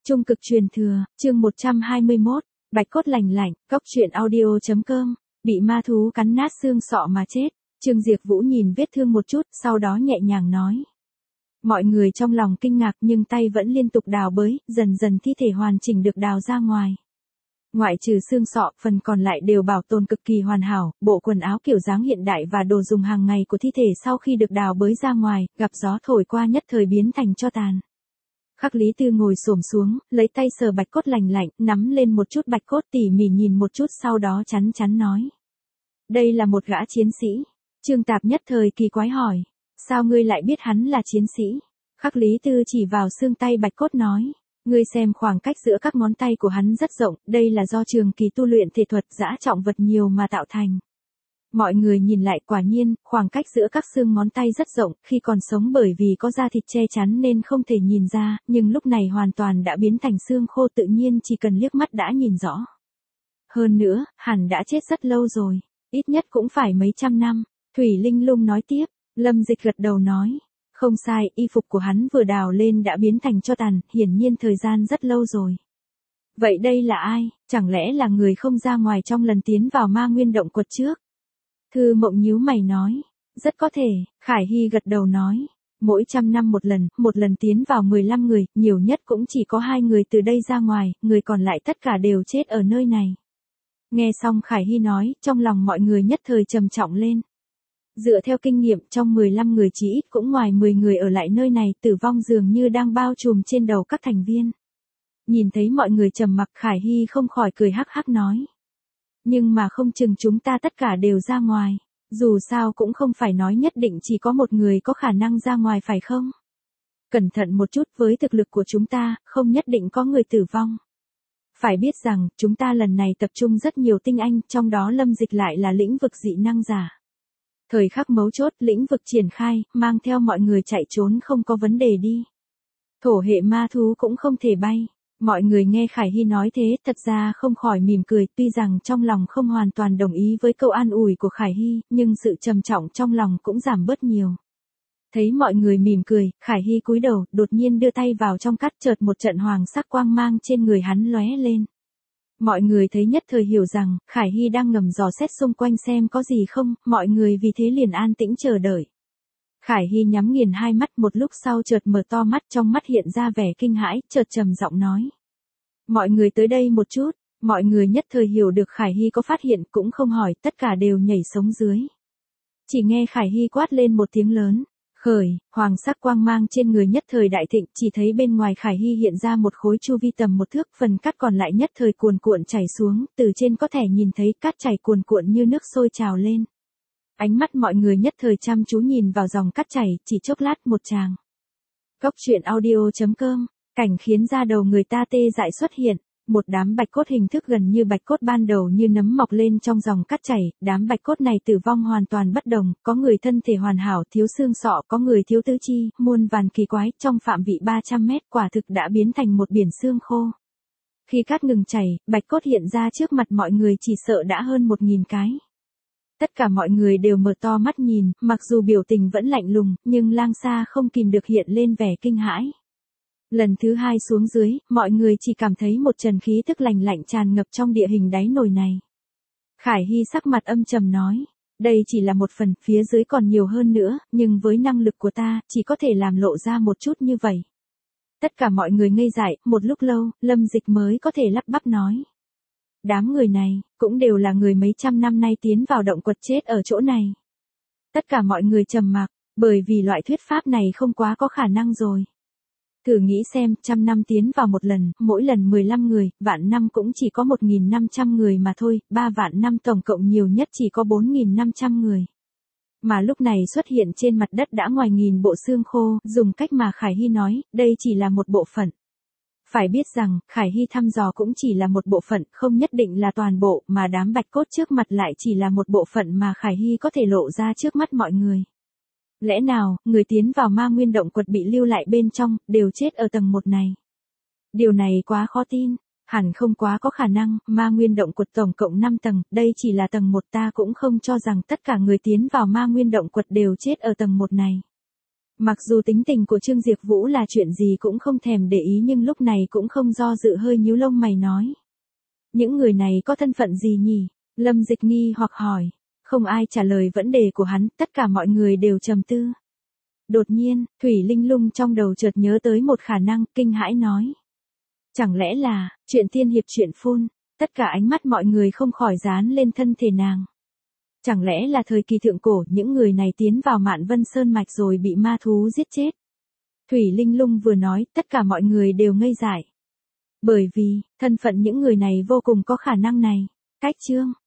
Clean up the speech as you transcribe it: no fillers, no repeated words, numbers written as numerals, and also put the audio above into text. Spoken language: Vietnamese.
Trung cực truyền thừa, chương 121, bạch cốt lành lạnh, góc truyện audio.com, bị ma thú cắn nát xương sọ mà chết. Trương Diệp Vũ nhìn vết thương một chút, sau đó nhẹ nhàng nói. Mọi người trong lòng kinh ngạc nhưng tay vẫn liên tục đào bới, dần dần thi thể hoàn chỉnh được đào ra ngoài. Ngoại trừ xương sọ, phần còn lại đều bảo tồn cực kỳ hoàn hảo, bộ quần áo kiểu dáng hiện đại và đồ dùng hàng ngày của thi thể sau khi được đào bới ra ngoài, gặp gió thổi qua nhất thời biến thành tro tàn. Khắc Lý Tư ngồi xổm xuống, lấy tay sờ bạch cốt lành lạnh, nắm lên một chút bạch cốt tỉ mỉ nhìn một chút sau đó chắn chắn nói. Đây là một gã chiến sĩ. Trương Tạp nhất thời kỳ quái hỏi. Sao ngươi lại biết hắn là chiến sĩ? Khắc Lý Tư chỉ vào xương tay bạch cốt nói. Ngươi xem khoảng cách giữa các ngón tay của hắn rất rộng, đây là do trường kỳ tu luyện thể thuật dã trọng vật nhiều mà tạo thành. Mọi người nhìn lại quả nhiên, khoảng cách giữa các xương ngón tay rất rộng, khi còn sống bởi vì có da thịt che chắn nên không thể nhìn ra, nhưng lúc này hoàn toàn đã biến thành xương khô tự nhiên chỉ cần liếc mắt đã nhìn rõ. Hơn nữa, hẳn đã chết rất lâu rồi, ít nhất cũng phải mấy trăm năm. Thủy Linh Lung nói tiếp, Lâm Dịch gật đầu nói. Không sai, y phục của hắn vừa đào lên đã biến thành tro tàn, hiển nhiên thời gian rất lâu rồi. Vậy đây là ai, chẳng lẽ là người không ra ngoài trong lần tiến vào ma nguyên động quật trước? Thư Mộng nhíu mày nói, rất có thể. Khải Hy gật đầu nói, mỗi 100 năm một lần tiến vào 15 người, nhiều nhất cũng chỉ có 2 người từ đây ra ngoài, người còn lại tất cả đều chết ở nơi này. Nghe xong Khải Hy nói, trong lòng mọi người nhất thời trầm trọng lên. Dựa theo kinh nghiệm, trong 15 người chỉ ít cũng ngoài 10 người ở lại nơi này, tử vong dường như đang bao trùm trên đầu các thành viên. Nhìn thấy mọi người trầm mặc, Khải Hy không khỏi cười hắc hắc nói. Nhưng mà không chừng chúng ta tất cả đều ra ngoài, dù sao cũng không phải nói nhất định chỉ có một người có khả năng ra ngoài phải không? Cẩn thận một chút, với thực lực của chúng ta, không nhất định có người tử vong. Phải biết rằng, chúng ta lần này tập trung rất nhiều tinh anh, trong đó Lâm Dịch lại là lĩnh vực dị năng giả. Thời khắc mấu chốt, lĩnh vực triển khai, mang theo mọi người chạy trốn không có vấn đề đi. Thổ hệ ma thú cũng không thể bay. Mọi người nghe Khải Hy nói thế, thật ra không khỏi mỉm cười, tuy rằng trong lòng không hoàn toàn đồng ý với câu an ủi của Khải Hy, nhưng sự trầm trọng trong lòng cũng giảm bớt nhiều. Thấy mọi người mỉm cười, Khải Hy cúi đầu, đột nhiên đưa tay vào trong cắt, chợt một trận hoàng sắc quang mang trên người hắn lóe lên. Mọi người thấy nhất thời hiểu rằng, Khải Hy đang ngầm dò xét xung quanh xem có gì không, mọi người vì thế liền an tĩnh chờ đợi. Khải Hy nhắm nghiền hai mắt, một lúc sau chợt mở to mắt, trong mắt hiện ra vẻ kinh hãi, chợt trầm giọng nói. Mọi người tới đây một chút. Mọi người nhất thời hiểu được Khải Hy có phát hiện, cũng không hỏi, tất cả đều nhảy sống dưới. Chỉ nghe Khải Hy quát lên một tiếng lớn. Khởi, hoàng sắc quang mang trên người nhất thời đại thịnh, chỉ thấy bên ngoài Khải Hy hiện ra một khối chu vi tầm 1 thước, phần cát còn lại nhất thời cuồn cuộn chảy xuống, từ trên có thể nhìn thấy cát chảy cuồn cuộn như nước sôi trào lên. Ánh mắt mọi người nhất thời chăm chú nhìn vào dòng cát chảy, chỉ chốc lát một tràng. Góc truyện audio.com, cảnh khiến da đầu người ta tê dại xuất hiện. Một đám bạch cốt hình thức gần như bạch cốt ban đầu như nấm mọc lên trong dòng cát chảy, đám bạch cốt này tử vong hoàn toàn bất đồng, có người thân thể hoàn hảo thiếu xương sọ, có người thiếu tứ chi, muôn vàn kỳ quái, trong phạm vị 300 mét quả thực đã biến thành một biển xương khô. Khi cát ngừng chảy, bạch cốt hiện ra trước mặt mọi người chỉ sợ đã hơn 1000 cái. Tất cả mọi người đều mở to mắt nhìn, mặc dù biểu tình vẫn lạnh lùng, nhưng Lang Sa không kìm được hiện lên vẻ kinh hãi. Lần thứ 2 xuống dưới, mọi người chỉ cảm thấy một trần khí tức lạnh lạnh tràn ngập trong địa hình đáy nồi này. Khải Hy sắc mặt âm trầm nói, đây chỉ là một phần, phía dưới còn nhiều hơn nữa, nhưng với năng lực của ta, chỉ có thể làm lộ ra một chút như vậy. Tất cả mọi người ngây dại, một lúc lâu, Lâm Dịch mới có thể lắp bắp nói. Đám người này, cũng đều là người mấy trăm năm nay tiến vào động quật chết ở chỗ này. Tất cả mọi người trầm mặc, bởi vì loại thuyết pháp này không quá có khả năng rồi. Thử nghĩ xem, 100 năm tiến vào một lần, mỗi lần 15 người, vạn năm cũng chỉ có 1500 người mà thôi, 3 vạn năm tổng cộng nhiều nhất chỉ có 4500 người. Mà lúc này xuất hiện trên mặt đất đã ngoài 1000 bộ xương khô, dùng cách mà Khải Hy nói, đây chỉ là một bộ phận. Phải biết rằng, Khải Hy thăm dò cũng chỉ là một bộ phận, không nhất định là toàn bộ, mà đám bạch cốt trước mặt lại chỉ là một bộ phận mà Khải Hy có thể lộ ra trước mắt mọi người. Lẽ nào, người tiến vào ma nguyên động quật bị lưu lại bên trong, đều chết ở tầng 1 này? Điều này quá khó tin, hẳn không quá có khả năng, ma nguyên động quật tổng cộng 5 tầng, đây chỉ là tầng 1, ta cũng không cho rằng tất cả người tiến vào ma nguyên động quật đều chết ở tầng 1 này. Mặc dù tính tình của Trương Diệp Vũ là chuyện gì cũng không thèm để ý nhưng lúc này cũng không do dự hơi nhíu lông mày nói. Những người này có thân phận gì nhỉ? Lâm Dịch nghi hoặc hỏi. Không ai trả lời vấn đề của hắn, tất cả mọi người đều trầm tư. Đột nhiên, Thủy Linh Lung trong đầu chợt nhớ tới một khả năng, kinh hãi nói. Chẳng lẽ là, chuyện tiên hiệp chuyện phun, tất cả ánh mắt mọi người không khỏi dán lên thân thể nàng. Chẳng lẽ là thời kỳ thượng cổ những người này tiến vào Mạn Vân Sơn Mạch rồi bị ma thú giết chết? Thủy Linh Lung vừa nói, tất cả mọi người đều ngây dại. Bởi vì, thân phận những người này vô cùng có khả năng này. Cách chương